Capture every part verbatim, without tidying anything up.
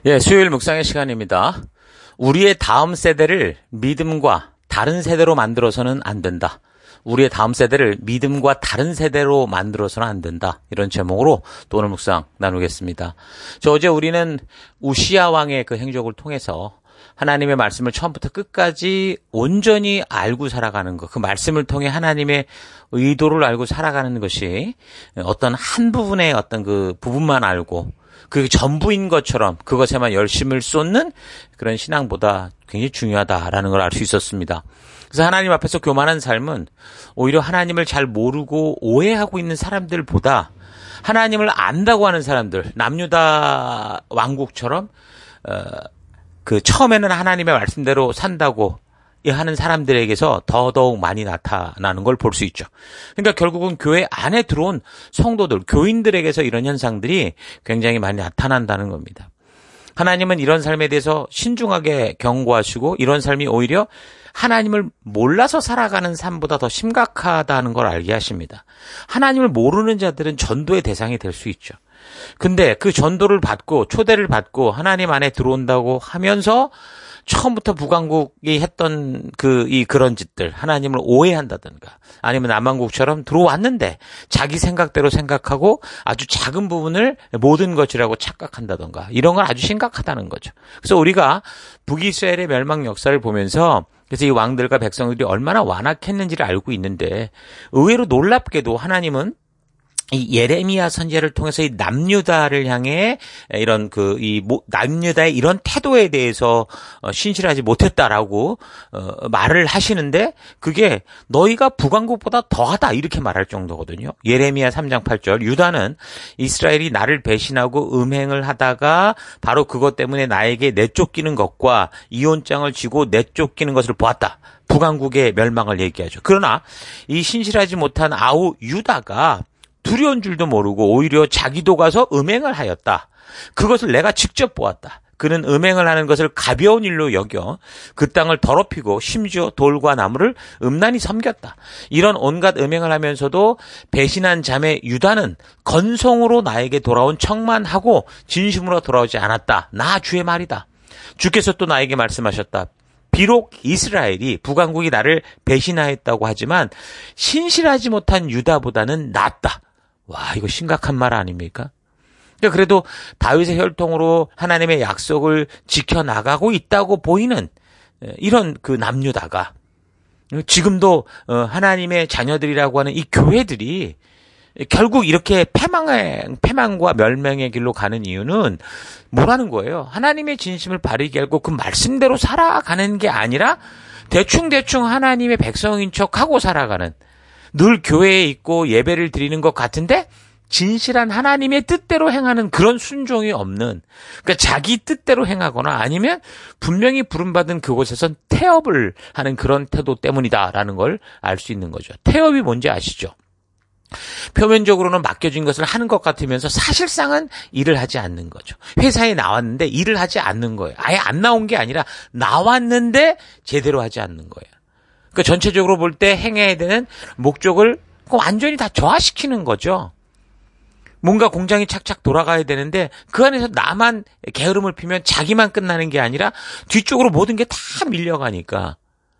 예, 수요일 묵상의 시간입니다. 우리의 다음 세대를 믿음과 다른 세대로 만들어서는 안 된다. 우리의 다음 세대를 믿음과 다른 세대로 만들어서는 안 된다. 이런 제목으로 또 오늘 묵상 나누겠습니다. 저 어제 우리는 우시야 왕의 그 행적을 통해서 하나님의 말씀을 처음부터 끝까지 온전히 알고 살아가는 것, 그 말씀을 통해 하나님의 의도를 알고 살아가는 것이 어떤 한 부분의 어떤 그 부분만 알고 그 전부인 것처럼 그것에만 열심을 쏟는 그런 신앙보다 굉장히 중요하다라는 걸 알 수 있었습니다. 그래서 하나님 앞에서 교만한 삶은 오히려 하나님을 잘 모르고 오해하고 있는 사람들보다 하나님을 안다고 하는 사람들, 남유다 왕국처럼 어, 그 처음에는 하나님의 말씀대로 산다고 하는 사람들에게서 더더욱 많이 나타나는 걸 볼 수 있죠. 그러니까 결국은 교회 안에 들어온 성도들, 교인들에게서 이런 현상들이 굉장히 많이 나타난다는 겁니다. 하나님은 이런 삶에 대해서 신중하게 경고하시고 이런 삶이 오히려 하나님을 몰라서 살아가는 삶보다 더 심각하다는 걸 알게 하십니다. 하나님을 모르는 자들은 전도의 대상이 될 수 있죠. 근데 그 전도를 받고 초대를 받고 하나님 안에 들어온다고 하면서 처음부터 북왕국이 했던 그, 이 그런 짓들, 하나님을 오해한다든가, 아니면 남왕국처럼 들어왔는데 자기 생각대로 생각하고 아주 작은 부분을 모든 것이라고 착각한다든가, 이런 건 아주 심각하다는 거죠. 그래서 우리가 북이스라엘의 멸망 역사를 보면서 그래서 이 왕들과 백성들이 얼마나 완악했는지를 알고 있는데 의외로 놀랍게도 하나님은 이 예레미야 선지자를 통해서 이 남유다를 향해 이런 그 이 남유다의 이런 태도에 대해서 신실하지 못했다라고 어 말을 하시는데 그게 너희가 북왕국보다 더하다 이렇게 말할 정도거든요. 예레미야 삼 장 팔 절 유다는 이스라엘이 나를 배신하고 음행을 하다가 바로 그것 때문에 나에게 내쫓기는 것과 이혼장을 지고 내쫓기는 것을 보았다. 북왕국의 멸망을 얘기하죠. 그러나 이 신실하지 못한 아우 유다가 두려운 줄도 모르고 오히려 자기도 가서 음행을 하였다. 그것을 내가 직접 보았다. 그는 음행을 하는 것을 가벼운 일로 여겨 그 땅을 더럽히고 심지어 돌과 나무를 음란히 섬겼다. 이런 온갖 음행을 하면서도 배신한 자매 유다는 건성으로 나에게 돌아온 척만 하고 진심으로 돌아오지 않았다. 나 주의 말이다. 주께서 또 나에게 말씀하셨다. 비록 이스라엘이 북왕국이 나를 배신하였다고 하지만 신실하지 못한 유다보다는 낫다. 와, 이거 심각한 말 아닙니까? 그러니까 그래도 다윗의 혈통으로 하나님의 약속을 지켜나가고 있다고 보이는 이런 그 남유다가 지금도 하나님의 자녀들이라고 하는 이 교회들이 결국 이렇게 패망의, 패망과 멸망의 길로 가는 이유는 뭐라는 거예요? 하나님의 진심을 바르게 알고 그 말씀대로 살아가는 게 아니라 대충대충 하나님의 백성인 척하고 살아가는 늘 교회에 있고 예배를 드리는 것 같은데 진실한 하나님의 뜻대로 행하는 그런 순종이 없는 그러니까 자기 뜻대로 행하거나 아니면 분명히 부름받은 그곳에선 태업을 하는 그런 태도 때문이다라는 걸 알 수 있는 거죠. 태업이 뭔지 아시죠? 표면적으로는 맡겨진 것을 하는 것 같으면서 사실상은 일을 하지 않는 거죠. 회사에 나왔는데 일을 하지 않는 거예요. 아예 안 나온 게 아니라 나왔는데 제대로 하지 않는 거예요. 그러니까 전체적으로 볼 때 행해야 되는 목적을 완전히 다 저하시키는 거죠. 뭔가 공장이 착착 돌아가야 되는데 그 안에서 나만 게으름을 피면 자기만 끝나는 게 아니라 뒤쪽으로 모든 게 다 밀려가니까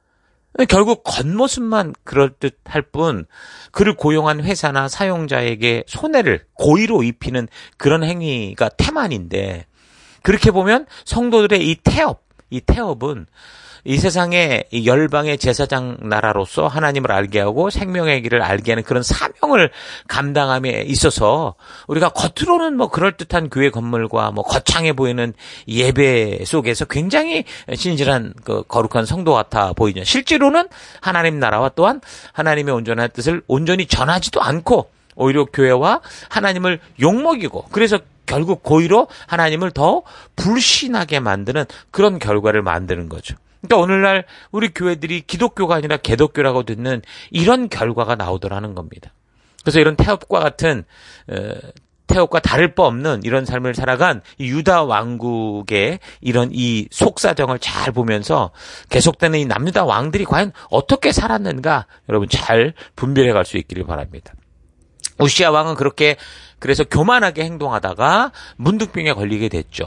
결국 겉모습만 그럴듯할 뿐 그를 고용한 회사나 사용자에게 손해를 고의로 입히는 그런 행위가 태만인데 그렇게 보면 성도들의 이 태업, 이 태업은 이 세상의 열방의 제사장 나라로서 하나님을 알게 하고 생명의 길을 알게 하는 그런 사명을 감당함에 있어서 우리가 겉으로는 뭐 그럴듯한 교회 건물과 뭐 거창해 보이는 예배 속에서 굉장히 신실한 그 거룩한 성도 같아 보이죠. 실제로는 하나님 나라와 또한 하나님의 온전한 뜻을 온전히 전하지도 않고 오히려 교회와 하나님을 욕먹이고 그래서 결국 고의로 하나님을 더 불신하게 만드는 그런 결과를 만드는 거죠. 그러니까 오늘날 우리 교회들이 기독교가 아니라 개독교라고 듣는 이런 결과가 나오더라는 겁니다. 그래서 이런 태업과 같은 태업과 다를 바 없는 이런 삶을 살아간 유다 왕국의 이런 이 속사정을 잘 보면서 계속되는 이 남유다 왕들이 과연 어떻게 살았는가 여러분 잘 분별해 갈 수 있기를 바랍니다. 우시야 왕은 그렇게 그래서 교만하게 행동하다가 문둥병에 걸리게 됐죠.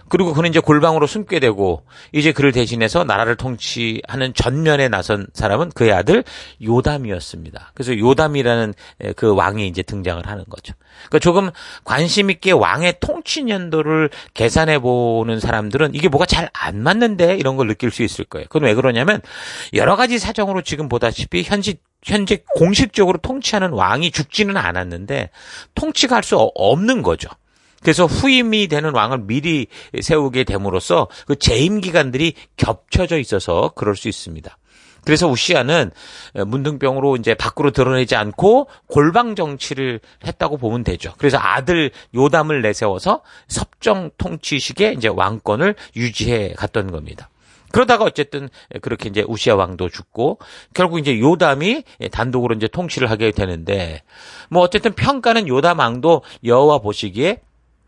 그리고 그는 이제 골방으로 숨게 되고 이제 그를 대신해서 나라를 통치하는 전면에 나선 사람은 그의 아들 요담이었습니다. 그래서 요담이라는 그 왕이 이제 등장을 하는 거죠. 그러니까 조금 관심 있게 왕의 통치 연도를 계산해 보는 사람들은 이게 뭐가 잘 안 맞는데 이런 걸 느낄 수 있을 거예요. 그건 왜 그러냐면 여러 가지 사정으로 지금 보다시피 현지 현재 공식적으로 통치하는 왕이 죽지는 않았는데 통치가 할 수 없는 거죠. 그래서 후임이 되는 왕을 미리 세우게 됨으로써 그 재임 기간들이 겹쳐져 있어서 그럴 수 있습니다. 그래서 우시야는 문둥병으로 이제 밖으로 드러내지 않고 골방 정치를 했다고 보면 되죠. 그래서 아들 요담을 내세워서 섭정 통치식의 이제 왕권을 유지해 갔던 겁니다. 그러다가 어쨌든 그렇게 이제 우시야 왕도 죽고 결국 이제 요담이 단독으로 이제 통치를 하게 되는데 뭐 어쨌든 평가는 요담 왕도 여호와 보시기에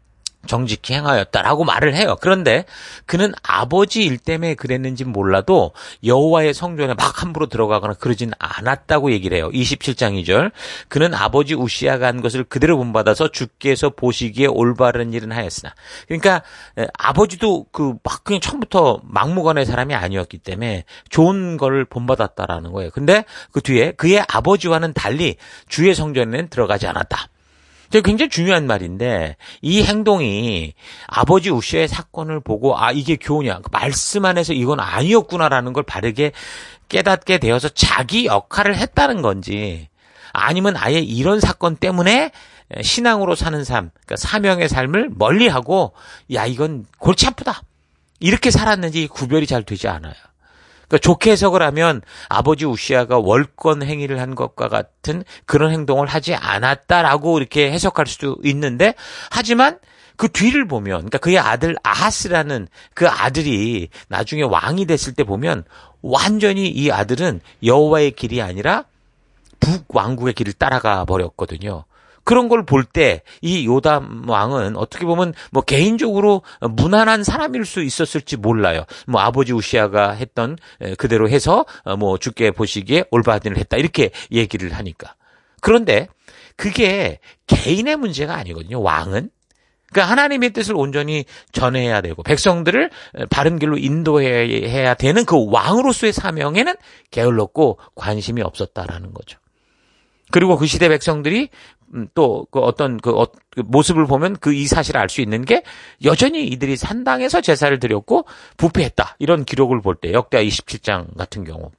정직히 행하였다라고 말을 해요. 그런데 그는 아버지 일 때문에 그랬는지 몰라도 여호와의 성전에 막 함부로 들어가거나 그러진 않았다고 얘기를 해요. 이십칠 장 이 절 그는 아버지 우시야가 한 것을 그대로 본받아서 주께서 보시기에 올바른 일은 하였으나 그러니까 아버지도 그 막 그냥 처음부터 막무가내의 사람이 아니었기 때문에 좋은 걸 본받았다라는 거예요. 근데 그 뒤에 그의 아버지와는 달리 주의 성전에는 들어가지 않았다. 굉장히 중요한 말인데 이 행동이 아버지 우시야의 사건을 보고 아 이게 교훈이야. 말씀 안에서 이건 아니었구나라는 걸 바르게 깨닫게 되어서 자기 역할을 했다는 건지 아니면 아예 이런 사건 때문에 신앙으로 사는 삶, 그러니까 사명의 삶을 멀리하고 야 이건 골치 아프다. 이렇게 살았는지 구별이 잘 되지 않아요. 그러니까 좋게 해석을 하면 아버지 우시야가 월권 행위를 한 것과 같은 그런 행동을 하지 않았다라고 이렇게 해석할 수도 있는데 하지만 그 뒤를 보면 그러니까 그의 아들 아하스라는 그 아들이 나중에 왕이 됐을 때 보면 완전히 이 아들은 여호와의 길이 아니라 북왕국의 길을 따라가 버렸거든요. 그런 걸 볼 때 이 요담 왕은 어떻게 보면 뭐 개인적으로 무난한 사람일 수 있었을지 몰라요. 뭐 아버지 우시야가 했던 그대로 해서 뭐 주께 보시기에 올바른 일을 했다 이렇게 얘기를 하니까. 그런데 그게 개인의 문제가 아니거든요. 왕은. 그러니까 하나님의 뜻을 온전히 전해야 되고 백성들을 바른 길로 인도해야 되는 그 왕으로서의 사명에는 게을렀고 관심이 없었다라는 거죠. 그리고 그 시대 백성들이 또 그 어떤 그 모습을 보면 그 이 사실을 알 수 있는 게 여전히 이들이 산당에서 제사를 드렸고 부패했다. 이런 기록을 볼 때 역대하 이십칠 장 같은 경우.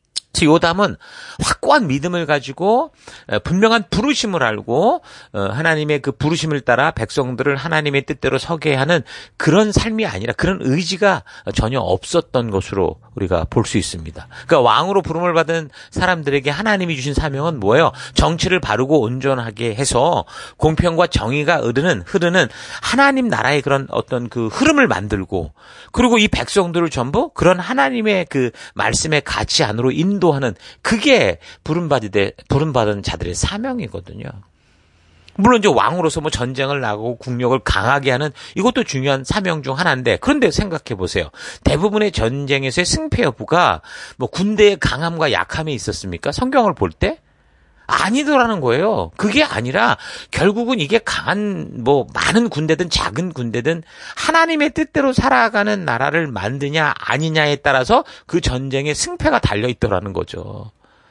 요담은 확고한 믿음을 가지고 분명한 부르심을 알고 하나님의 그 부르심을 따라 백성들을 하나님의 뜻대로 서게 하는 그런 삶이 아니라 그런 의지가 전혀 없었던 것으로 우리가 볼 수 있습니다. 그러니까 왕으로 부름을 받은 사람들에게 하나님이 주신 사명은 뭐예요? 정치를 바르고 온전하게 해서 공평과 정의가 흐르는 흐르는 하나님 나라의 그런 어떤 그 흐름을 만들고 그리고 이 백성들을 전부 그런 하나님의 그 말씀의 가치 안으로 인도 하는 그게 부름받은 부름받은 자들의 사명이거든요. 물론 이제 왕으로서 뭐 전쟁을 나가고 국력을 강하게 하는 이것도 중요한 사명 중 하나인데 그런데 생각해 보세요. 대부분의 전쟁에서의 승패 여부가 뭐 군대의 강함과 약함에 있었습니까? 성경을 볼 때? 아니더라는 거예요. 그게 아니라 결국은 이게 강한 뭐 많은 군대든 작은 군대든 하나님의 뜻대로 살아가는 나라를 만드냐 아니냐에 따라서 그 전쟁의 승패가 달려 있더라는 거죠.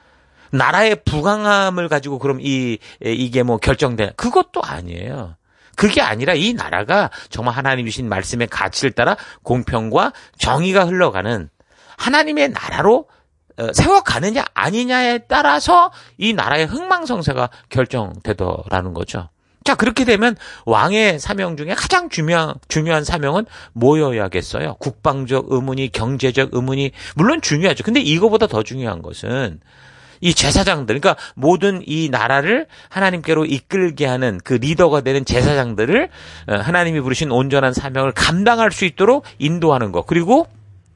나라의 부강함을 가지고 그럼 이 이게 뭐 결정되나 그것도 아니에요. 그게 아니라 이 나라가 정말 하나님 주신 말씀의 가치를 따라 공평과 정의가 흘러가는 하나님의 나라로 세워가느냐 아니냐에 따라서 이 나라의 흥망성쇠가 결정되더라는 거죠. 자, 그렇게 되면 왕의 사명 중에 가장 중요한, 중요한 사명은 뭐여야겠어요? 국방적 의문이, 경제적 의문이, 물론 중요하죠. 근데 이거보다 더 중요한 것은 이 제사장들, 그러니까 모든 이 나라를 하나님께로 이끌게 하는 그 리더가 되는 제사장들을 하나님이 부르신 온전한 사명을 감당할 수 있도록 인도하는 것. 그리고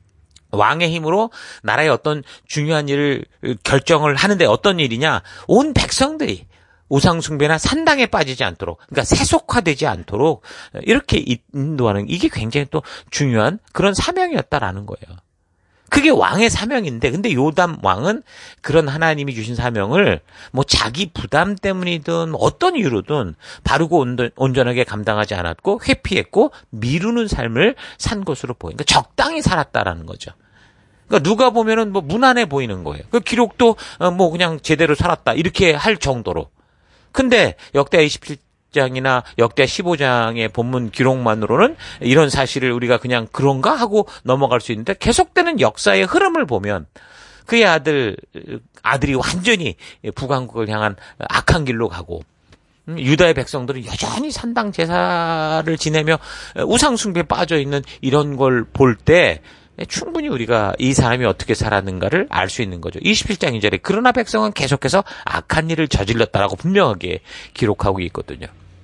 왕의 힘으로 나라의 어떤 중요한 일을 결정을 하는데 어떤 일이냐? 온 백성들이 우상숭배나 산당에 빠지지 않도록, 그러니까 세속화되지 않도록 이렇게 인도하는 이게 굉장히 또 중요한 그런 사명이었다라는 거예요. 그게 왕의 사명인데, 근데 요담 왕은 그런 하나님이 주신 사명을 뭐 자기 부담 때문이든 어떤 이유로든 바르고 온전하게 감당하지 않았고 회피했고 미루는 삶을 산 것으로 보이니까 적당히 살았다라는 거죠. 그러니까 누가 보면은 뭐 무난해 보이는 거예요. 그 기록도 뭐 그냥 제대로 살았다 이렇게 할 정도로. 근데 역대 이십칠 장이나 역대 십오 장의 본문 기록만으로는 이런 사실을 우리가 그냥 그런가 하고 넘어갈 수 있는데 계속되는 역사의 흐름을 보면 그의 아들, 아들이 완전히 북왕국을 향한 악한 길로 가고 유다의 백성들은 여전히 산당 제사를 지내며 우상숭배에 빠져있는 이런 걸 볼 때 충분히 우리가 이 사람이 어떻게 살았는가를 알 수 있는 거죠. 이십칠 장 이 절에 그러나 백성은 계속해서 악한 일을 저질렀다라고 분명하게 기록하고 있거든요.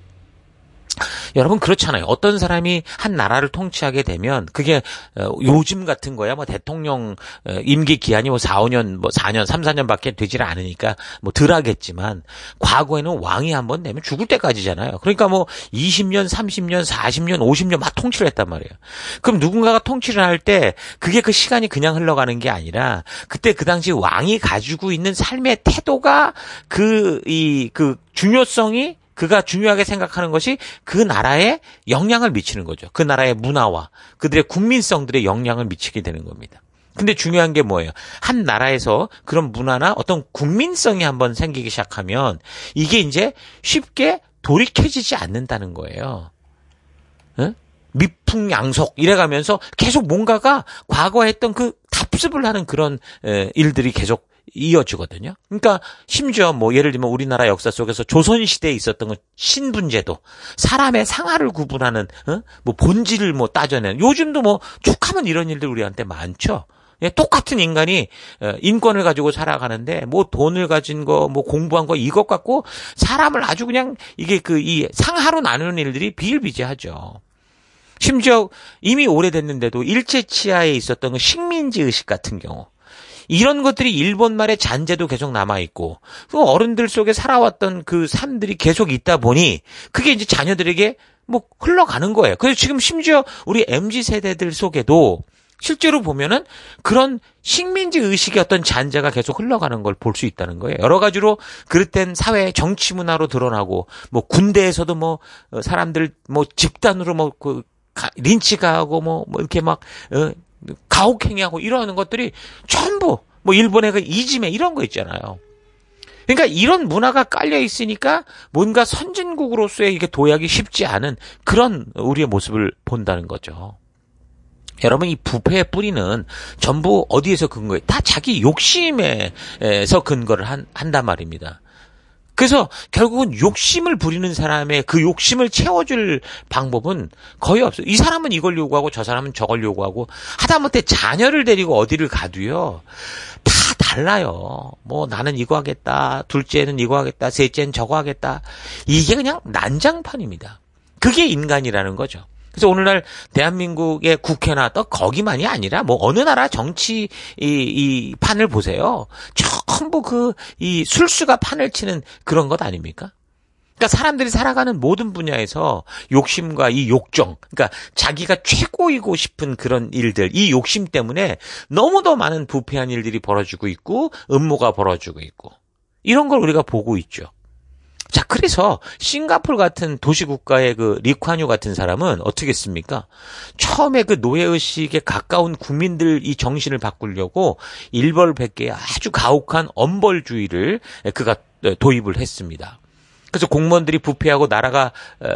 여러분 그렇잖아요. 어떤 사람이 한 나라를 통치하게 되면 그게 요즘 같은 거야 뭐 대통령 임기 기한이 뭐 사, 오 년, 뭐 사 년, 삼, 사 년밖에 되질 않으니까 뭐 덜 하겠지만 과거에는 왕이 한번 되면 죽을 때까지잖아요. 그러니까 뭐 이십 년, 삼십 년, 사십 년, 오십 년 막 통치를 했단 말이에요. 그럼 누군가가 통치를 할 때 그게 그 시간이 그냥 흘러가는 게 아니라 그때 그 당시 왕이 가지고 있는 삶의 태도가 그 이 그 중요성이 그가 중요하게 생각하는 것이 그 나라에 영향을 미치는 거죠. 그 나라의 문화와 그들의 국민성들의 영향을 미치게 되는 겁니다. 근데 중요한 게 뭐예요? 한 나라에서 그런 문화나 어떤 국민성이 한번 생기기 시작하면 이게 이제 쉽게 돌이켜지지 않는다는 거예요. 응? 미풍양속 이래가면서 계속 뭔가가 과거에 했던 그 답습을 하는 그런 일들이 계속 이어지거든요. 그러니까 심지어 뭐 예를 들면 우리나라 역사 속에서 조선시대에 있었던 건 신분제도, 사람의 상하를 구분하는 어? 뭐 본질을 뭐 따져내는 요즘도 뭐 툭하면 이런 일들 우리한테 많죠. 예, 똑같은 인간이 인권을 가지고 살아가는데 뭐 돈을 가진 거, 뭐 공부한 거 이것 갖고 사람을 아주 그냥 이게 그 이 상하로 나누는 일들이 비일비재하죠. 심지어 이미 오래됐는데도 일제치하에 있었던 그 식민지 의식 같은 경우 이런 것들이 일본 말의 잔재도 계속 남아있고, 그 어른들 속에 살아왔던 그 삶들이 계속 있다 보니, 그게 이제 자녀들에게 뭐 흘러가는 거예요. 그래서 지금 심지어 우리 엠지 세대들 속에도 실제로 보면은 그런 식민지 의식의 어떤 잔재가 계속 흘러가는 걸 볼 수 있다는 거예요. 여러 가지로 그릇된 사회 정치 문화로 드러나고, 뭐 군대에서도 뭐 사람들 뭐 집단으로 뭐 그 린치가 뭐, 뭐 이렇게 막, 어, 가혹행위하고 이러는 것들이 전부 뭐 일본의 그 이지메 이런 거 있잖아요. 그러니까 이런 문화가 깔려 있으니까 뭔가 선진국으로서의 이게 도약이 쉽지 않은 그런 우리의 모습을 본다는 거죠. 여러분 이 부패의 뿌리는 전부 어디에서 근거해? 다 자기 욕심에서 근거를 한, 한단 말입니다. 그래서 결국은 욕심을 부리는 사람의 그 욕심을 채워줄 방법은 거의 없어요. 이 사람은 이걸 요구하고 저 사람은 저걸 요구하고 하다못해 자녀를 데리고 어디를 가도요. 다 달라요. 뭐 나는 이거 하겠다. 둘째는 이거 하겠다. 셋째는 저거 하겠다. 이게 그냥 난장판입니다. 그게 인간이라는 거죠. 그래서 오늘날 대한민국의 국회나 또 거기만이 아니라 뭐 어느 나라 정치 이, 이 판을 보세요. 전부 그 이 술수가 판을 치는 그런 것 아닙니까? 그러니까 사람들이 살아가는 모든 분야에서 욕심과 이 욕정, 그러니까 자기가 최고이고 싶은 그런 일들, 이 욕심 때문에 너무도 많은 부패한 일들이 벌어지고 있고 음모가 벌어지고 있고 이런 걸 우리가 보고 있죠. 자, 그래서 싱가포르 같은 도시국가의 그 리콴유 같은 사람은 어떻게 했습니까? 처음에 그 노예의식에 가까운 국민들 이 정신을 바꾸려고 일벌백계의 아주 가혹한 엄벌주의를 그가 도입을 했습니다. 그래서 공무원들이 부패하고 나라가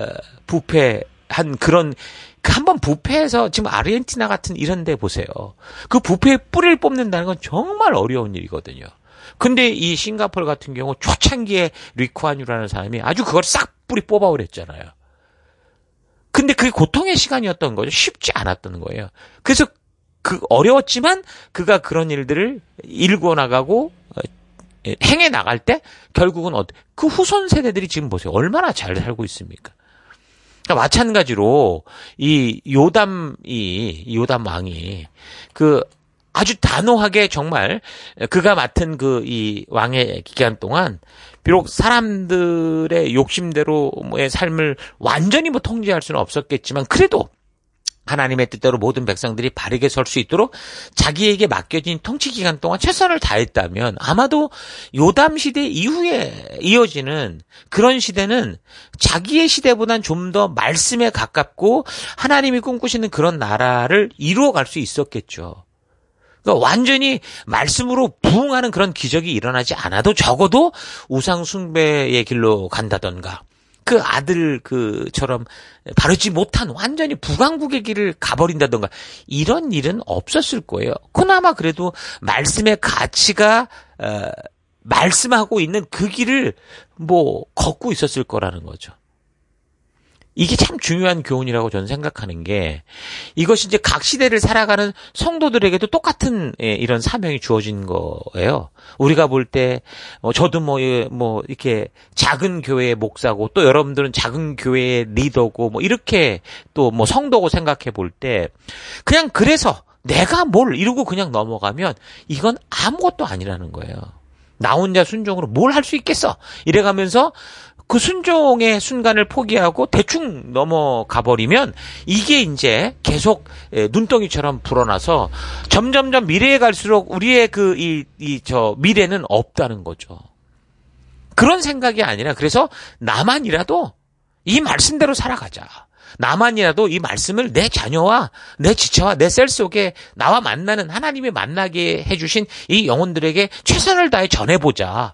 부패한 그런 한번 부패해서 지금 아르헨티나 같은 이런 데 보세요. 그 부패의 뿌리를 뽑는다는 건 정말 어려운 일이거든요. 근데 이 싱가포르 같은 경우 초창기에 리콴유라는 사람이 아주 그걸 싹 뿌리 뽑아버렸잖아요. 근데 그게 고통의 시간이었던 거죠. 쉽지 않았던 거예요. 그래서 그 어려웠지만 그가 그런 일들을 일궈 나가고 행해 나갈 때 결국은 어때? 그 후손 세대들이 지금 보세요. 얼마나 잘 살고 있습니까? 그러니까 마찬가지로 이 요담이 요담 왕이 그 아주 단호하게 정말 그가 맡은 그 이 왕의 기간 동안 비록 사람들의 욕심대로의 삶을 완전히 뭐 통제할 수는 없었겠지만 그래도 하나님의 뜻대로 모든 백성들이 바르게 설 수 있도록 자기에게 맡겨진 통치 기간 동안 최선을 다했다면 아마도 요담 시대 이후에 이어지는 그런 시대는 자기의 시대보단 좀 더 말씀에 가깝고 하나님이 꿈꾸시는 그런 나라를 이루어갈 수 있었겠죠. 그러니까 완전히 말씀으로 부응하는 그런 기적이 일어나지 않아도 적어도 우상 숭배의 길로 간다던가 그 아들 그처럼 바르지 못한 완전히 부강국의 길을 가버린다던가 이런 일은 없었을 거예요. 그나마 그래도 말씀의 가치가 어, 말씀하고 있는 그 길을 뭐 걷고 있었을 거라는 거죠. 이게 참 중요한 교훈이라고 저는 생각하는 게 이것이 이제 각 시대를 살아가는 성도들에게도 똑같은 이런 사명이 주어진 거예요. 우리가 볼 때 저도 뭐, 뭐 이렇게 작은 교회의 목사고 또 여러분들은 작은 교회의 리더고 뭐 이렇게 또 뭐 성도고 생각해 볼 때 그냥 그래서 내가 뭘 이러고 그냥 넘어가면 이건 아무것도 아니라는 거예요. 나 혼자 순종으로 뭘 할 수 있겠어? 이래가면서 그 순종의 순간을 포기하고 대충 넘어가 버리면 이게 이제 계속 눈덩이처럼 불어나서 점점점 미래에 갈수록 우리의 그 이 이 저 미래는 없다는 거죠. 그런 생각이 아니라 그래서 나만이라도 이 말씀대로 살아가자. 나만이라도 이 말씀을 내 자녀와 내 지체와 내 셀 속에 나와 만나는 하나님이 만나게 해주신 이 영혼들에게 최선을 다해 전해보자.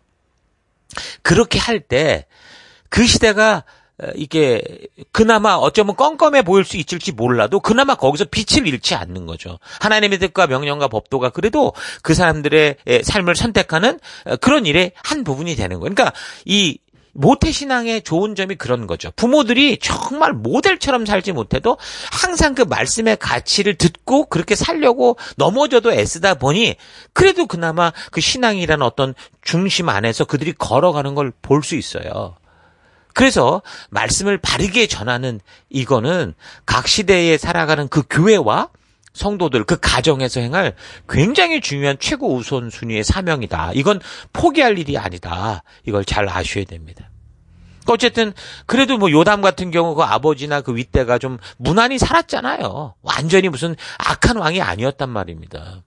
그렇게 할 때 그 시대가 이게 그나마 어쩌면 껌껌해 보일 수 있을지 몰라도 그나마 거기서 빛을 잃지 않는 거죠. 하나님의 뜻과 명령과 법도가 그래도 그 사람들의 삶을 선택하는 그런 일의 한 부분이 되는 거예요. 그러니까 이 모태신앙의 좋은 점이 그런 거죠. 부모들이 정말 모델처럼 살지 못해도 항상 그 말씀의 가치를 듣고 그렇게 살려고 넘어져도 애쓰다 보니 그래도 그나마 그 신앙이라는 어떤 중심 안에서 그들이 걸어가는 걸 볼 수 있어요. 그래서 말씀을 바르게 전하는 이거는 각 시대에 살아가는 그 교회와 성도들, 그 가정에서 행할 굉장히 중요한 최고 우선순위의 사명이다. 이건 포기할 일이 아니다. 이걸 잘 아셔야 됩니다. 어쨌든 그래도 뭐 요담 같은 경우 그 아버지나 그 윗대가 좀 무난히 살았잖아요. 완전히 무슨 악한 왕이 아니었단 말입니다.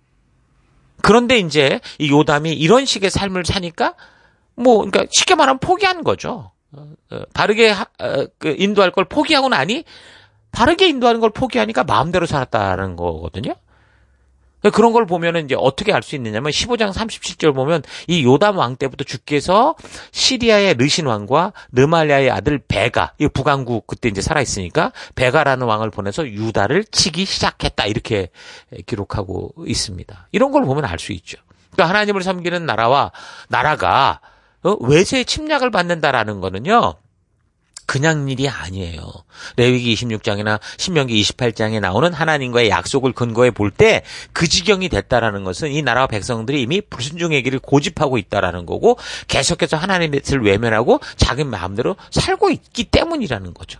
그런데 이제 이 요담이 이런 식의 삶을 사니까 뭐 그러니까 쉽게 말하면 포기한 거죠. 바르게 인도할 걸 포기하고 나니 바르게 인도하는 걸 포기하니까 마음대로 살았다는 거거든요. 그런 걸 보면은 이제 어떻게 알 수 있느냐면 십오 장 삼십칠 절 보면 이 요담 왕 때부터 주께서 시리아의 르신 왕과 르말리아의 아들 베가, 이 북왕국 그때 이제 살아 있으니까 베가라는 왕을 보내서 유다를 치기 시작했다 이렇게 기록하고 있습니다. 이런 걸 보면 알 수 있죠. 그러니까 하나님을 섬기는 나라와 나라가 어? 외세의 침략을 받는다라는 거는요. 그냥 일이 아니에요. 레위기 이십육 장이나 신명기 이십팔 장에 나오는 하나님과의 약속을 근거해 볼 때 그 지경이 됐다라는 것은 이 나라와 백성들이 이미 불순종의 길을 고집하고 있다라는 거고 계속해서 하나님의 뜻을 외면하고 자기 마음대로 살고 있기 때문이라는 거죠.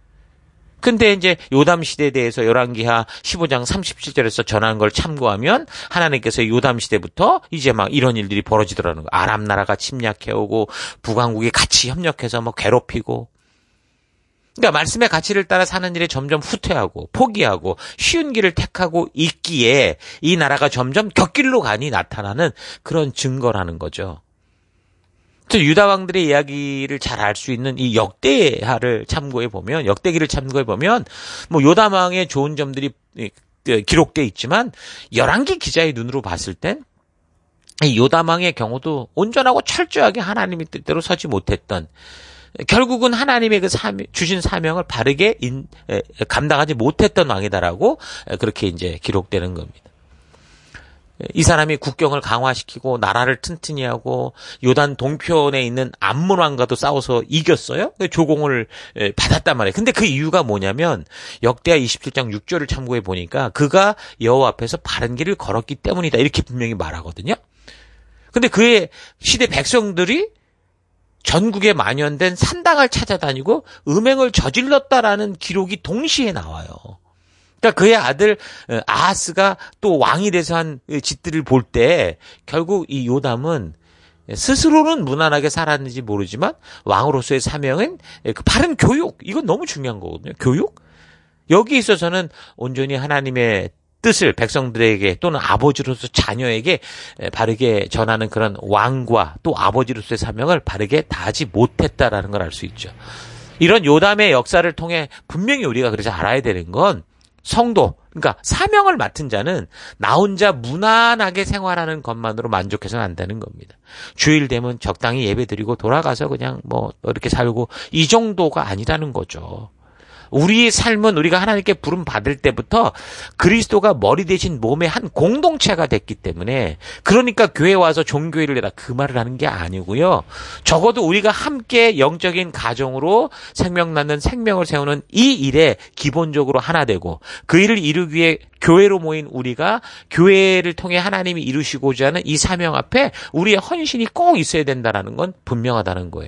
근데 이제 요담 시대에 대해서 열왕기하 십오 장 삼십칠 절에서 전하는 걸 참고하면 하나님께서 요담 시대부터 이제 막 이런 일들이 벌어지더라는 거예요. 아람 나라가 침략해오고 북왕국이 같이 협력해서 뭐 괴롭히고. 그러니까 말씀의 가치를 따라 사는 일에 점점 후퇴하고 포기하고 쉬운 길을 택하고 있기에 이 나라가 점점 곁길로 가니 나타나는 그런 증거라는 거죠. 유다 왕들의 이야기를 잘 알 수 있는 이 역대하를 참고해 보면 역대기를 참고해 보면 뭐 요담 왕의 좋은 점들이 기록돼 있지만 열왕기 기자의 눈으로 봤을 땐 이 요담 왕의 경우도 온전하고 철저하게 하나님의 뜻대로 서지 못했던 결국은 하나님의 그 사명, 주신 사명을 바르게 인, 에, 감당하지 못했던 왕이다라고 그렇게 이제 기록되는 겁니다. 이 사람이 국경을 강화시키고 나라를 튼튼히 하고 요단 동편에 있는 암몬 왕과도 싸워서 이겼어요. 조공을 받았단 말이에요. 근데 그 이유가 뭐냐면 역대하 이십칠 장 육 절을 참고해 보니까 그가 여호와 앞에서 바른 길을 걸었기 때문이다. 이렇게 분명히 말하거든요. 근데 그의 시대 백성들이 전국에 만연된 산당을 찾아다니고 음행을 저질렀다라는 기록이 동시에 나와요. 그러니까 그의 아들 아하스가 또 왕이 돼서 한 짓들을 볼 때 결국 이 요담은 스스로는 무난하게 살았는지 모르지만 왕으로서의 사명은 그 바른 교육, 이건 너무 중요한 거거든요. 교육? 여기 있어서는 온전히 하나님의 뜻을 백성들에게 또는 아버지로서 자녀에게 바르게 전하는 그런 왕과 또 아버지로서의 사명을 바르게 다하지 못했다라는 걸 알 수 있죠. 이런 요담의 역사를 통해 분명히 우리가 그래서 알아야 되는 건 성도, 그러니까 사명을 맡은 자는 나 혼자 무난하게 생활하는 것만으로 만족해서는 안 되는 겁니다. 주일 되면 적당히 예배드리고 돌아가서 그냥 뭐 이렇게 살고 이 정도가 아니라는 거죠. 우리의 삶은 우리가 하나님께 부름 받을 때부터 그리스도가 머리 대신 몸의 한 공동체가 됐기 때문에, 그러니까 교회 와서 종교일을 내라 그 말을 하는 게 아니고요. 적어도 우리가 함께 영적인 가정으로 생명 낳는 생명을 세우는 이 일에 기본적으로 하나 되고, 그 일을 이루기 위해 교회로 모인 우리가 교회를 통해 하나님이 이루시고자 하는 이 사명 앞에 우리의 헌신이 꼭 있어야 된다는 건 분명하다는 거예요.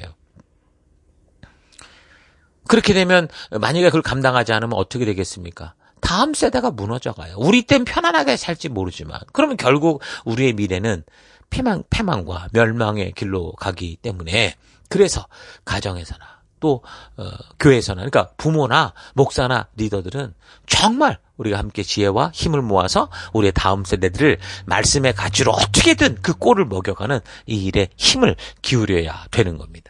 그렇게 되면 만약에 그걸 감당하지 않으면 어떻게 되겠습니까? 다음 세대가 무너져가요. 우리 땐 편안하게 살지 모르지만 그러면 결국 우리의 미래는 패망, 패망과 멸망의 길로 가기 때문에, 그래서 가정에서나 또 어, 교회에서나, 그러니까 부모나 목사나 리더들은 정말 우리가 함께 지혜와 힘을 모아서 우리의 다음 세대들을 말씀의 가치로 어떻게든 그 꼴을 먹여가는 이 일에 힘을 기울여야 되는 겁니다.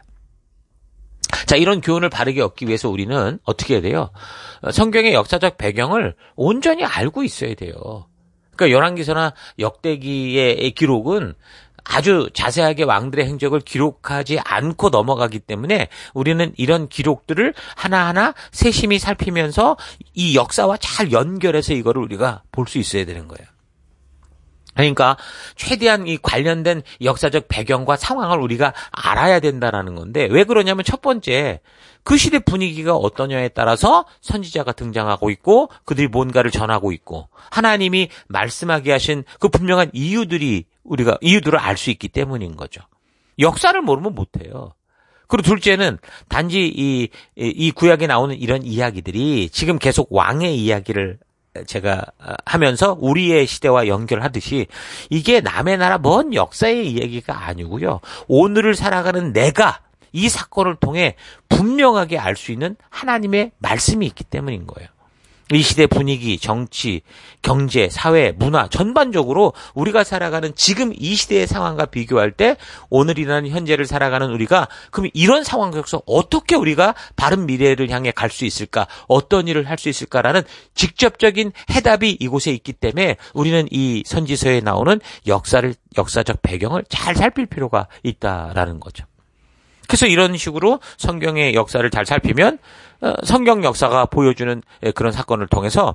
자, 이런 교훈을 바르게 얻기 위해서 우리는 어떻게 해야 돼요? 성경의 역사적 배경을 온전히 알고 있어야 돼요. 그러니까 열왕기서나 역대기의 기록은 아주 자세하게 왕들의 행적을 기록하지 않고 넘어가기 때문에 우리는 이런 기록들을 하나하나 세심히 살피면서 이 역사와 잘 연결해서 이거를 우리가 볼 수 있어야 되는 거예요. 그러니까 최대한 이 관련된 역사적 배경과 상황을 우리가 알아야 된다라는 건데, 왜 그러냐면 첫 번째, 그 시대 분위기가 어떠냐에 따라서 선지자가 등장하고 있고 그들이 뭔가를 전하고 있고 하나님이 말씀하게 하신 그 분명한 이유들이 우리가 이유들을 알 수 있기 때문인 거죠. 역사를 모르면 못해요. 그리고 둘째는 단지 이, 이 구약에 나오는 이런 이야기들이 지금 계속 왕의 이야기를 제가 하면서 우리의 시대와 연결하듯이 이게 남의 나라 먼 역사의 이야기가 아니고요. 오늘을 살아가는 내가 이 사건을 통해 분명하게 알 수 있는 하나님의 말씀이 있기 때문인 거예요. 이 시대 분위기, 정치, 경제, 사회, 문화 전반적으로 우리가 살아가는 지금 이 시대의 상황과 비교할 때 오늘이라는 현재를 살아가는 우리가 그럼 이런 상황 속에서 어떻게 우리가 바른 미래를 향해 갈 수 있을까? 어떤 일을 할 수 있을까라는 직접적인 해답이 이곳에 있기 때문에 우리는 이 선지서에 나오는 역사를, 역사적 배경을 잘 살필 필요가 있다라는 거죠. 그래서 이런 식으로 성경의 역사를 잘 살피면 성경 역사가 보여주는 그런 사건을 통해서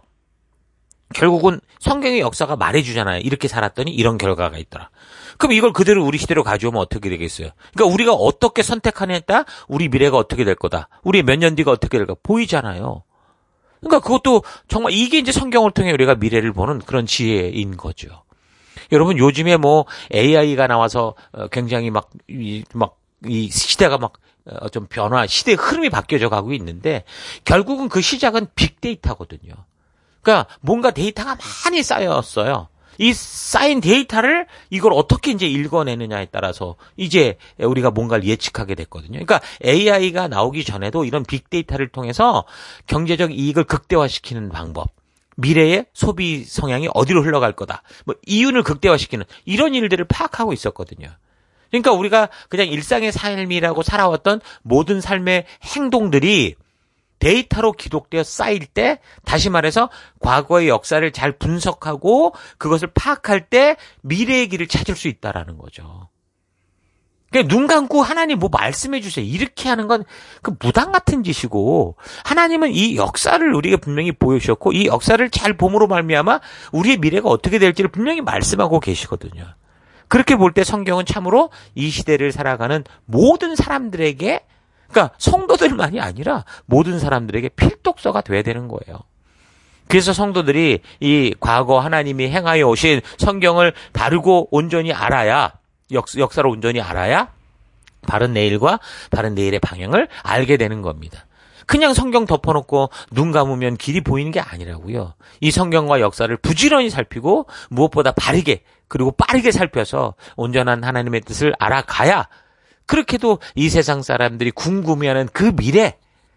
결국은 성경의 역사가 말해주잖아요. 이렇게 살았더니 이런 결과가 있더라. 그럼 이걸 그대로 우리 시대로 가져오면 어떻게 되겠어요? 그러니까 우리가 어떻게 선택하느냐에 따라 우리 미래가 어떻게 될 거다. 우리 몇 년 뒤가 어떻게 될까 보이잖아요. 그러니까 그것도 정말 이게 이제 성경을 통해 우리가 미래를 보는 그런 지혜인 거죠. 여러분 요즘에 뭐 에이아이가 나와서 굉장히 막, 막 이 시대가 막 좀 변화, 시대의 흐름이 바뀌어져 가고 있는데 결국은 그 시작은 빅데이터거든요. 그러니까 뭔가 데이터가 많이 쌓였어요. 이 쌓인 데이터를 이걸 어떻게 이제 읽어내느냐에 따라서 이제 우리가 뭔가를 예측하게 됐거든요. 그러니까 에이아이가 나오기 전에도 이런 빅데이터를 통해서 경제적 이익을 극대화시키는 방법, 미래의 소비 성향이 어디로 흘러갈 거다, 뭐 이윤을 극대화시키는 이런 일들을 파악하고 있었거든요. 그러니까 우리가 그냥 일상의 삶이라고 살아왔던 모든 삶의 행동들이 데이터로 기록되어 쌓일 때, 다시 말해서 과거의 역사를 잘 분석하고 그것을 파악할 때 미래의 길을 찾을 수 있다라는 거죠. 그러니까 눈 감고 하나님 뭐 말씀해 주세요. 이렇게 하는 건 그 무당 같은 짓이고, 하나님은 이 역사를 우리에게 분명히 보여주셨고 이 역사를 잘 봄으로 말미암아 우리의 미래가 어떻게 될지를 분명히 말씀하고 계시거든요. 그렇게 볼 때 성경은 참으로 이 시대를 살아가는 모든 사람들에게, 그러니까 성도들만이 아니라 모든 사람들에게 필독서가 돼야 되는 거예요. 그래서 성도들이 이 과거 하나님이 행하여 오신 성경을 바르고 온전히 알아야, 역, 역사를 온전히 알아야 바른 내일과 바른 내일의 방향을 알게 되는 겁니다. 그냥 성경 덮어놓고 눈 감으면 길이 보이는 게 아니라고요. 이 성경과 역사를 부지런히 살피고 무엇보다 바르게 그리고 빠르게 살펴서 온전한 하나님의 뜻을 알아가야, 그렇게도 이 세상 사람들이 궁금해하는 그 미래,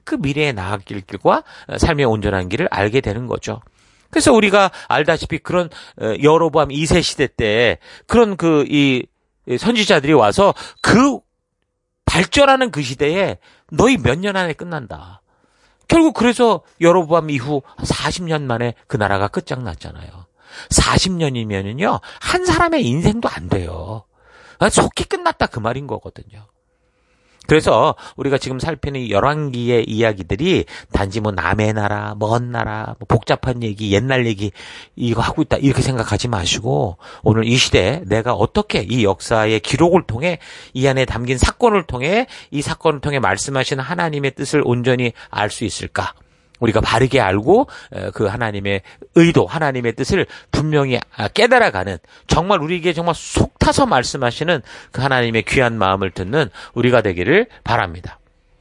그 미래에 나아갈 길과 삶의 온전한 길을 알게 되는 거죠. 그래서 우리가 알다시피 그런 여로보암 이 세 시대 때 그런 그 이 선지자들이 와서 그 발전하는 그 시대에 너희 몇 년 안에 끝난다. 결국 그래서 여로보암 이후 사십 년 만에 그 나라가 끝장났잖아요. 사십 년이면은요, 한 사람의 인생도 안 돼요. 속히 끝났다 그 말인 거거든요. 그래서 우리가 지금 살피는 이 열왕기의 이야기들이 단지 뭐 남의 나라, 먼 나라, 뭐 복잡한 얘기, 옛날 얘기 이거 하고 있다 이렇게 생각하지 마시고 오늘 이 시대에 내가 어떻게 이 역사의 기록을 통해 이 안에 담긴 사건을 통해 이 사건을 통해 말씀하신 하나님의 뜻을 온전히 알 수 있을까? 우리가 바르게 알고 그 하나님의 의도, 하나님의 뜻을 분명히 깨달아가는 정말 우리에게 정말 속 타서 말씀하시는 그 하나님의 귀한 마음을 듣는 우리가 되기를 바랍니다.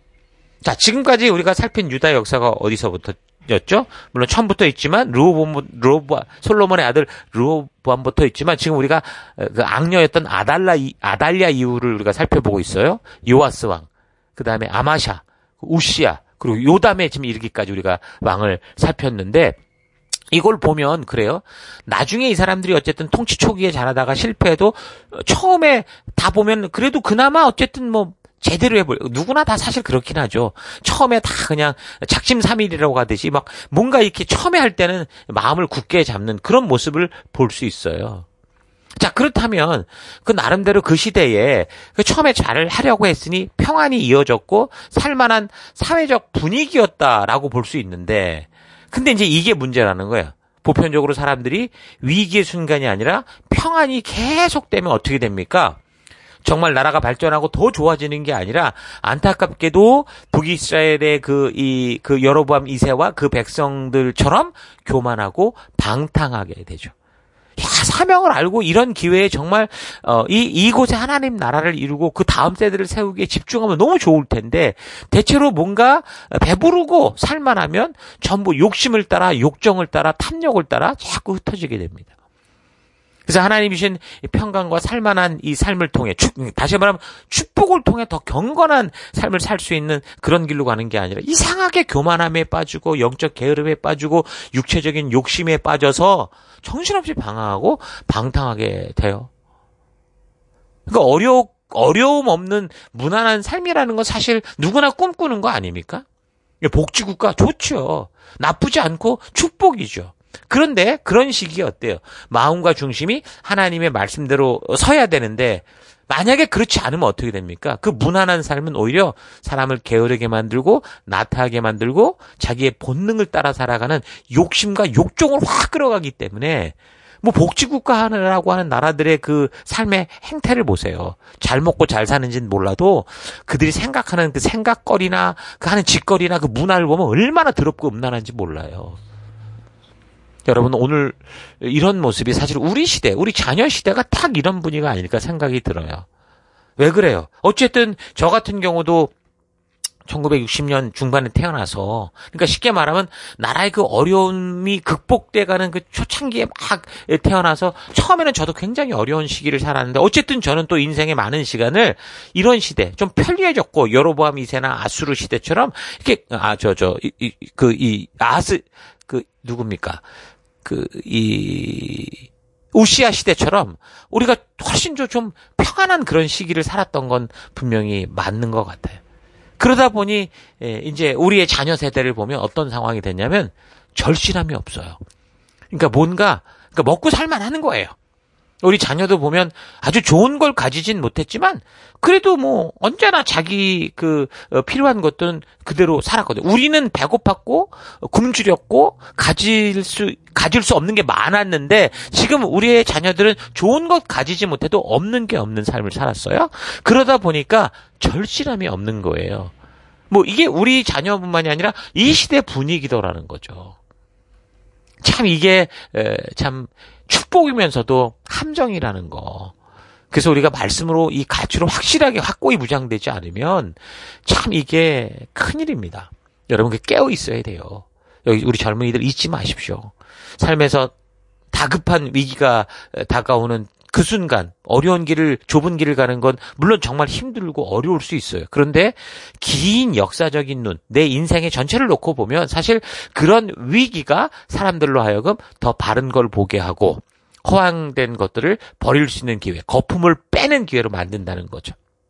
자, 지금까지 우리가 살핀 유다 역사가 어디서부터였죠? 물론 처음부터 있지만 르호보암, 르호보암, 솔로몬의 아들 르호보암부터 있지만 지금 우리가 그 악녀였던 아달라, 아달랴 이후를 우리가 살펴보고 있어요. 요아스 왕, 그 다음에 아마샤, 우시야, 그리고 요담에 지금 이르기까지 우리가 왕을 살폈는데 이걸 보면 그래요. 나중에 이 사람들이 어쨌든 통치 초기에 잘하다가 실패해도 처음에 다 보면 그래도 그나마 어쨌든 뭐 제대로 해볼 누구나 다 사실 그렇긴 하죠. 처음에 다 그냥 작심삼일이라고 하듯이 막 뭔가 이렇게 처음에 할 때는 마음을 굳게 잡는 그런 모습을 볼 수 있어요. 자, 그렇다면 그 나름대로 그 시대에 그 처음에 잘 하려고 했으니 평안이 이어졌고 살만한 사회적 분위기였다라고 볼 수 있는데 근데 이제 이게 문제라는 거예요. 보편적으로 사람들이 위기의 순간이 아니라 평안이 계속되면 어떻게 됩니까? 정말 나라가 발전하고 더 좋아지는 게 아니라 안타깝게도 북이스라엘의 그 이 그 여로보암 이 세와 그 백성들처럼 교만하고 방탕하게 되죠. 야, 사명을 알고 이런 기회에 정말 어, 이 이곳에 하나님 나라를 이루고 그 다음 세대를 세우기에 집중하면 너무 좋을 텐데 대체로 뭔가 배부르고 살만하면 전부 욕심을 따라 욕정을 따라 탐욕을 따라 자꾸 흩어지게 됩니다. 그래서 하나님이 주신 평강과 살만한 이 삶을 통해 다시 말하면 축복을 통해 더 경건한 삶을 살 수 있는 그런 길로 가는 게 아니라 이상하게 교만함에 빠지고 영적 게으름에 빠지고 육체적인 욕심에 빠져서 정신없이 방황하고 방탕하게 돼요. 그러니까 어려, 어려움 없는 무난한 삶이라는 건 사실 누구나 꿈꾸는 거 아닙니까? 복지국가 좋죠. 나쁘지 않고 축복이죠. 그런데 그런 시기에 어때요? 마음과 중심이 하나님의 말씀대로 서야 되는데 만약에 그렇지 않으면 어떻게 됩니까? 그 무난한 삶은 오히려 사람을 게으르게 만들고 나태하게 만들고 자기의 본능을 따라 살아가는 욕심과 욕종을 확 끌어가기 때문에 뭐 복지국가 하느라고 하는 나라들의 그 삶의 행태를 보세요. 잘 먹고 잘 사는지는 몰라도 그들이 생각하는 그 생각거리나 그 하는 짓거리나 그 문화를 보면 얼마나 더럽고 음란한지 몰라요. 여러분 오늘 이런 모습이 사실 우리 시대, 우리 자녀 시대가 딱 이런 분위기가 아닐까 생각이 들어요. 왜 그래요? 어쨌든 저 같은 경우도 천구백육십 년 중반에 태어나서 그러니까 쉽게 말하면 나라의 그 어려움이 극복돼가는 그 초창기에 막 태어나서 처음에는 저도 굉장히 어려운 시기를 살았는데 어쨌든 저는 또 인생의 많은 시간을 이런 시대 좀 편리해졌고 여로보암 이 세나 아수르 시대처럼 이렇게 아 저 저 그 이 아스 그 누굽니까? 그, 이, 우시아 시대처럼 우리가 훨씬 좀 평안한 그런 시기를 살았던 건 분명히 맞는 것 같아요. 그러다 보니, 이제 우리의 자녀 세대를 보면 어떤 상황이 됐냐면 절실함이 없어요. 그러니까 뭔가, 그러니까 먹고 살만 하는 거예요. 우리 자녀도 보면 아주 좋은 걸 가지진 못했지만 그래도 뭐 언제나 자기 그 필요한 것들은 그대로 살았거든요. 우리는 배고팠고 굶주렸고 가질 수 가질 수 없는 게 많았는데 지금 우리의 자녀들은 좋은 것 가지지 못해도 없는 게 없는 삶을 살았어요. 그러다 보니까 절실함이 없는 거예요. 뭐 이게 우리 자녀뿐만이 아니라 이 시대 분위기더라는 거죠. 참 이게 참 축복이면서도 함정이라는 거. 그래서 우리가 말씀으로 이 가치로 확실하게 확고히 무장되지 않으면 참 이게 큰일입니다. 여러분 깨어 있어야 돼요. 여기 우리 젊은이들 잊지 마십시오. 삶에서 다급한 위기가 다가오는 그 순간 어려운 길을 좁은 길을 가는 건 물론 정말 힘들고 어려울 수 있어요. 그런데 긴 역사적인 눈, 내 인생의 전체를 놓고 보면 사실 그런 위기가 사람들로 하여금 더 바른 걸 보게 하고 허황된 것들을 버릴 수 있는 기회, 거품을 빼는 기회로 만든다는 거죠.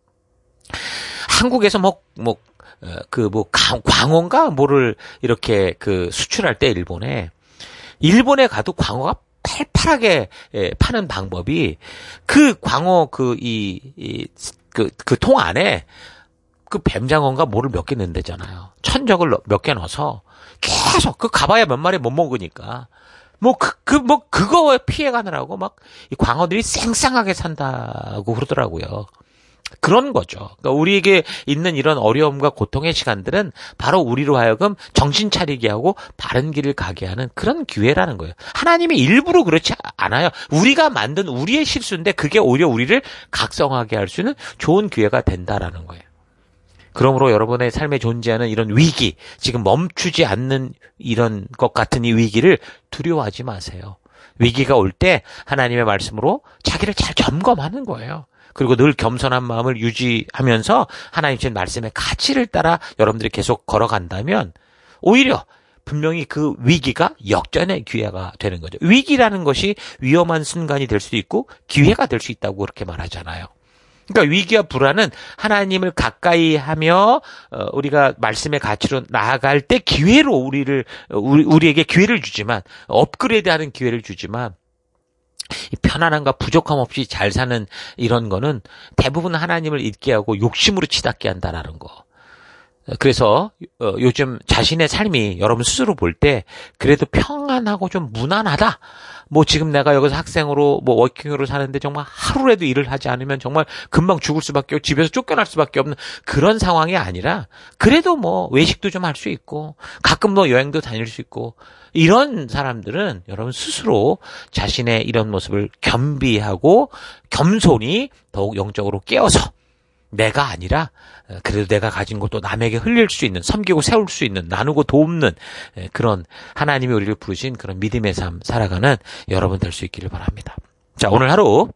한국에서 뭐, 뭐, 그, 뭐, 광어인가? 뭐를 이렇게 그 수출할 때 일본에, 일본에 가도 광어가 팔팔하게 파는 방법이 그 광어 그, 이, 이, 그, 그 통 안에 그 뱀장어인가 뭐를 몇 개 넣는다잖아요. 천적을 몇 개 넣어서 계속 그 가봐야 몇 마리 못 먹으니까. 뭐, 그, 그, 뭐, 그거에 피해가느라고 막, 이 광어들이 쌩쌩하게 산다고 그러더라고요. 그런 거죠. 그러니까 우리에게 있는 이런 어려움과 고통의 시간들은 바로 우리로 하여금 정신 차리게 하고 바른 길을 가게 하는 그런 기회라는 거예요. 하나님이 일부러 그렇지 않아요. 우리가 만든 우리의 실수인데 그게 오히려 우리를 각성하게 할 수 있는 좋은 기회가 된다라는 거예요. 그러므로 여러분의 삶에 존재하는 이런 위기, 지금 멈추지 않는 이런 것 같은 이 위기를 두려워하지 마세요. 위기가 올 때 하나님의 말씀으로 자기를 잘 점검하는 거예요. 그리고 늘 겸손한 마음을 유지하면서 하나님 주신 말씀의 가치를 따라 여러분들이 계속 걸어간다면 오히려 분명히 그 위기가 역전의 기회가 되는 거죠. 위기라는 것이 위험한 순간이 될 수도 있고 기회가 될 수 있다고 그렇게 말하잖아요. 그러니까 위기와 불안은 하나님을 가까이 하며 우리가 말씀의 가치로 나아갈 때 기회로 우리를 우리, 우리에게 기회를 주지만 업그레이드하는 기회를 주지만 이 편안함과 부족함 없이 잘 사는 이런 거는 대부분 하나님을 잊게 하고 욕심으로 치닫게 한다라는 거. 그래서 요즘 자신의 삶이 여러분 스스로 볼 때 그래도 평안하고 좀 무난하다. 뭐 지금 내가 여기서 학생으로 뭐 워킹으로 사는데 정말 하루라도 일을 하지 않으면 정말 금방 죽을 수밖에 없고 집에서 쫓겨날 수밖에 없는 그런 상황이 아니라 그래도 뭐 외식도 좀 할 수 있고 가끔 뭐 여행도 다닐 수 있고 이런 사람들은 여러분 스스로 자신의 이런 모습을 겸비하고 겸손히 더욱 영적으로 깨어서 내가 아니라 그래도 내가 가진 것도 남에게 흘릴 수 있는, 섬기고 세울 수 있는, 나누고 돕는 그런 하나님이 우리를 부르신 그런 믿음의 삶 살아가는 여러분 될 수 있기를 바랍니다. 자, 오늘 하루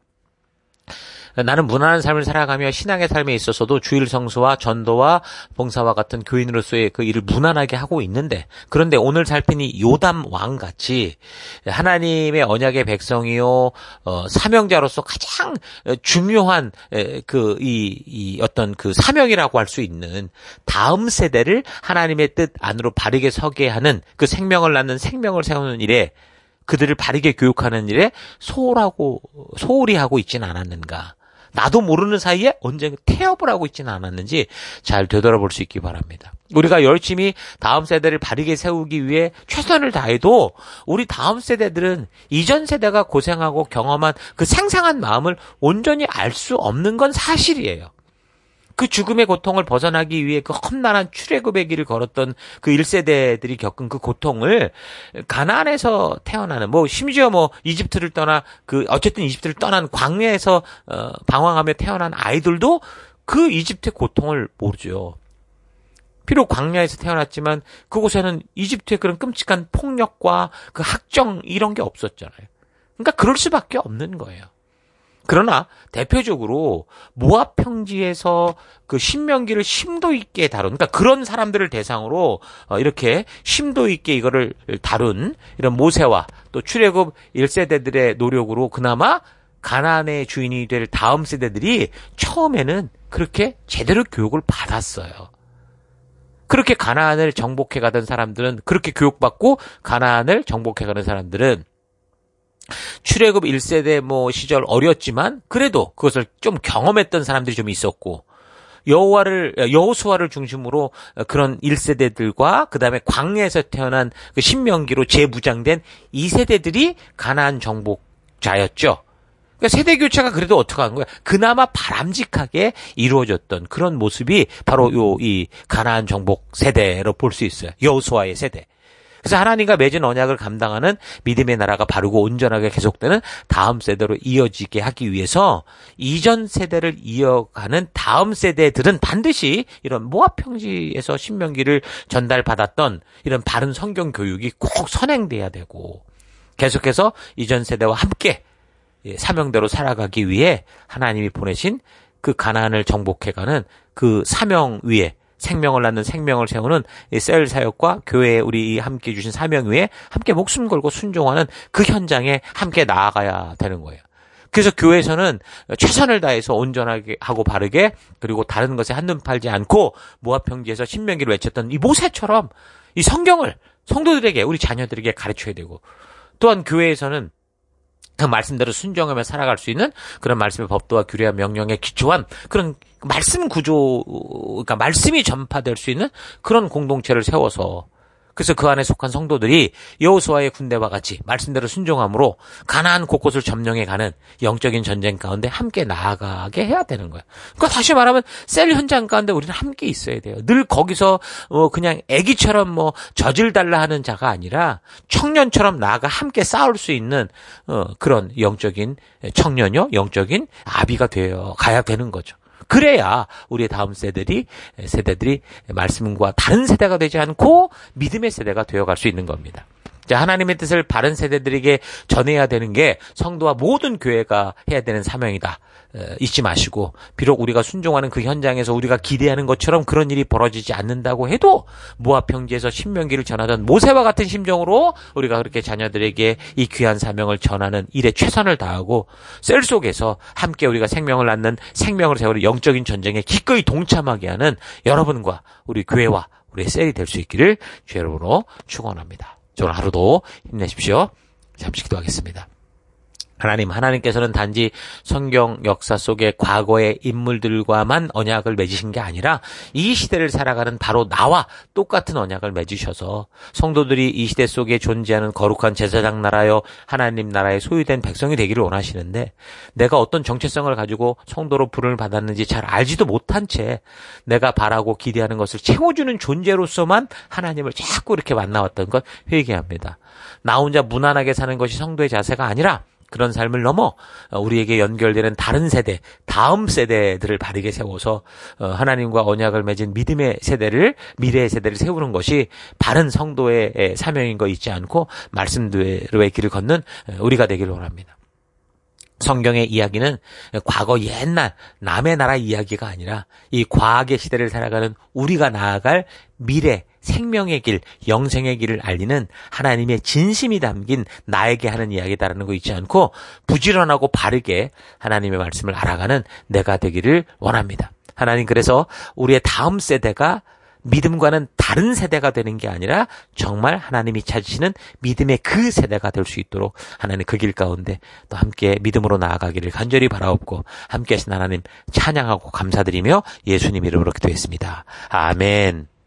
나는 무난한 삶을 살아가며 신앙의 삶에 있어서도 주일 성수와 전도와 봉사와 같은 교인으로서의 그 일을 무난하게 하고 있는데 그런데 오늘 살핀 이 요담 왕같이 하나님의 언약의 백성이요 어, 사명자로서 가장 중요한 그 이 이 어떤 그 사명이라고 할 수 있는 다음 세대를 하나님의 뜻 안으로 바르게 서게 하는 그 생명을 낳는 생명을 세우는 일에 그들을 바르게 교육하는 일에 소홀하고 소홀히 하고 있지는 않았는가. 나도 모르는 사이에 언젠가 태업을 하고 있지는 않았는지 잘 되돌아볼 수 있기 바랍니다. 우리가 열심히 다음 세대를 바르게 세우기 위해 최선을 다해도 우리 다음 세대들은 이전 세대가 고생하고 경험한 그 생생한 마음을 온전히 알 수 없는 건 사실이에요. 그 죽음의 고통을 벗어나기 위해 그 험난한 출애굽의 길을 걸었던 그 일 세대들이 겪은 그 고통을 가나안에서 태어나는 뭐 심지어 뭐 이집트를 떠나 그 어쨌든 이집트를 떠난 광야에서 어 방황하며 태어난 아이들도 그 이집트의 고통을 모르죠. 비록 광야에서 태어났지만 그곳에는 이집트의 그런 끔찍한 폭력과 그 학정 이런 게 없었잖아요. 그러니까 그럴 수밖에 없는 거예요. 그러나 대표적으로 모압 평지에서 그 신명기를 심도 있게 다룬, 그러니까 그런 사람들을 대상으로 이렇게 심도 있게 이거를 다룬 이런 모세와 또 출애굽 일 세대들의 노력으로 그나마 가나안의 주인이 될 다음 세대들이 처음에는 그렇게 제대로 교육을 받았어요. 그렇게 가나안을 정복해 가던 사람들은 그렇게 교육받고 가나안을 정복해 가는 사람들은 출애굽 일 세대 뭐 시절 어렸지만 그래도 그것을 좀 경험했던 사람들이 좀 있었고 여호와를 여호수아를 중심으로 그런 일 세대들과 그다음에 광야에서 태어난 그 신명기로 재무장된 이 세대들이 가나안 정복자였죠. 그러니까 세대 교체가 그래도 어떻게 한 거야? 그나마 바람직하게 이루어졌던 그런 모습이 바로 요 이 가나안 정복 세대로 볼 수 있어요. 여호수아의 세대. 그래서 하나님과 맺은 언약을 감당하는 믿음의 나라가 바르고 온전하게 계속되는 다음 세대로 이어지게 하기 위해서 이전 세대를 이어가는 다음 세대들은 반드시 이런 모압 평지에서 신명기를 전달받았던 이런 바른 성경 교육이 꼭 선행돼야 되고 계속해서 이전 세대와 함께 사명대로 살아가기 위해 하나님이 보내신 그 가나안을 정복해가는 그 사명 위에 생명을 낳는 생명을 세우는 셀 사역과 교회에 우리 함께 주신 사명 위에 함께 목숨 걸고 순종하는 그 현장에 함께 나아가야 되는 거예요. 그래서 교회에서는 최선을 다해서 온전하게 하고 바르게 그리고 다른 것에 한눈 팔지 않고 모압 평지에서 신명기를 외쳤던 이 모세처럼 이 성경을 성도들에게 우리 자녀들에게 가르쳐야 되고 또한 교회에서는 그 말씀대로 순종하며 살아갈 수 있는 그런 말씀의 법도와 규례와 명령에 기초한 그런 말씀 구조, 그러니까 말씀이 전파될 수 있는 그런 공동체를 세워서 그래서 그 안에 속한 성도들이 여호수아의 군대와 같이 말씀대로 순종함으로 가나안 곳곳을 점령해가는 영적인 전쟁 가운데 함께 나아가게 해야 되는 거예요. 그러니까 다시 말하면 셀 현장 가운데 우리는 함께 있어야 돼요. 늘 거기서 뭐 그냥 애기처럼 뭐 젖을 달라 하는 자가 아니라 청년처럼 나아가 함께 싸울 수 있는 어 그런 영적인 청년요, 영적인 아비가 되어 가야 되는 거죠. 그래야 우리의 다음 세대들이 세대들이 말씀과 다른 세대가 되지 않고 믿음의 세대가 되어갈 수 있는 겁니다. 자, 하나님의 뜻을 바른 세대들에게 전해야 되는 게 성도와 모든 교회가 해야 되는 사명이다. 에, 잊지 마시고 비록 우리가 순종하는 그 현장에서 우리가 기대하는 것처럼 그런 일이 벌어지지 않는다고 해도 모압 평지에서 신명기를 전하던 모세와 같은 심정으로 우리가 그렇게 자녀들에게 이 귀한 사명을 전하는 일에 최선을 다하고 셀 속에서 함께 우리가 생명을 낳는 생명을 세우는 영적인 전쟁에 기꺼이 동참하게 하는 여러분과 우리 교회와 우리의 셀이 될 수 있기를 주 여러분으로 축원합니다. 오늘 하루도 힘내십시오. 잠시 기도하겠습니다. 하나님, 하나님께서는 단지 성경 역사 속의 과거의 인물들과만 언약을 맺으신 게 아니라 이 시대를 살아가는 바로 나와 똑같은 언약을 맺으셔서 성도들이 이 시대 속에 존재하는 거룩한 제사장 나라여 하나님 나라의 소유된 백성이 되기를 원하시는데 내가 어떤 정체성을 가지고 성도로 부름을 받았는지 잘 알지도 못한 채 내가 바라고 기대하는 것을 채워주는 존재로서만 하나님을 자꾸 이렇게 만나왔던 것 회개합니다. 나 혼자 무난하게 사는 것이 성도의 자세가 아니라 그런 삶을 넘어 우리에게 연결되는 다른 세대, 다음 세대들을 바르게 세워서 하나님과 언약을 맺은 믿음의 세대를, 미래의 세대를 세우는 것이 바른 성도의 사명인 거 잊지 않고 말씀대로의 길을 걷는 우리가 되기를 원합니다. 성경의 이야기는 과거 옛날 남의 나라 이야기가 아니라 이 과학의 시대를 살아가는 우리가 나아갈 미래, 생명의 길, 영생의 길을 알리는 하나님의 진심이 담긴 나에게 하는 이야기다라는 거 잊지 않고 부지런하고 바르게 하나님의 말씀을 알아가는 내가 되기를 원합니다. 하나님, 그래서 우리의 다음 세대가 믿음과는 다른 세대가 되는 게 아니라 정말 하나님이 찾으시는 믿음의 그 세대가 될 수 있도록 하나님 그 길 가운데 또 함께 믿음으로 나아가기를 간절히 바라옵고 함께 하신 하나님 찬양하고 감사드리며 예수님 이름으로 기도했습니다. 아멘.